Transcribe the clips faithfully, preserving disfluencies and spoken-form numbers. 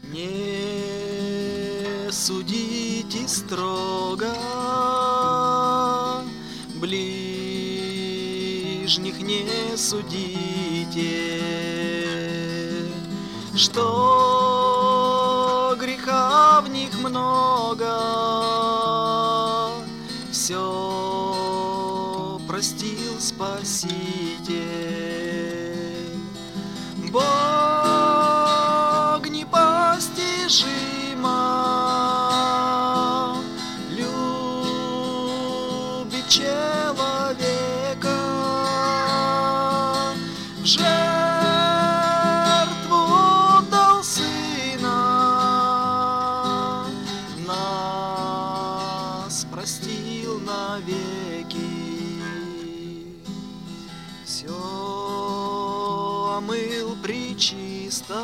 Не судите строго, ближних не судите, что греха в них много, все простил Спаситель. Бог непостижимо любит человека, в жертву дал Сына, нас простил навеки, все омыл пречистой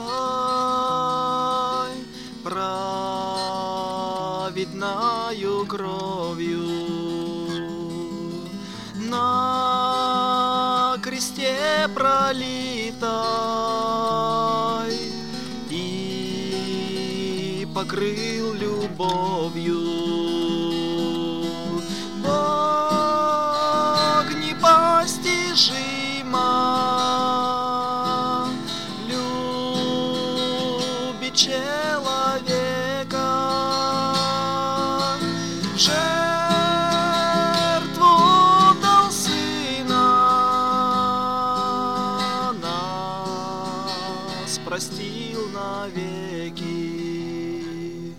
праведною кровью, на кресте пролитой, и покрыл любовью. Бог непостижимо любит человека, в жертву дал Сына, нас простил навеки.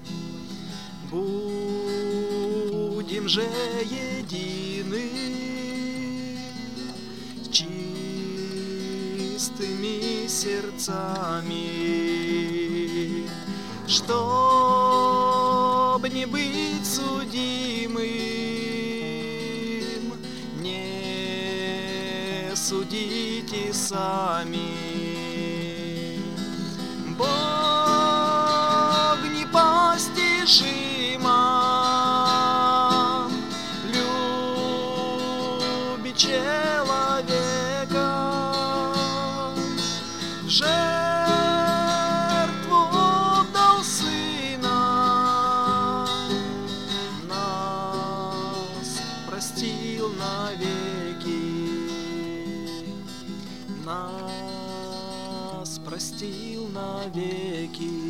Будем же едины, с чистыми сердцами, чтоб не быть судимым, не судите сами. Бог непостижимо любит человека, в жертву дал Сына, нас простил навеки, нас простил навеки.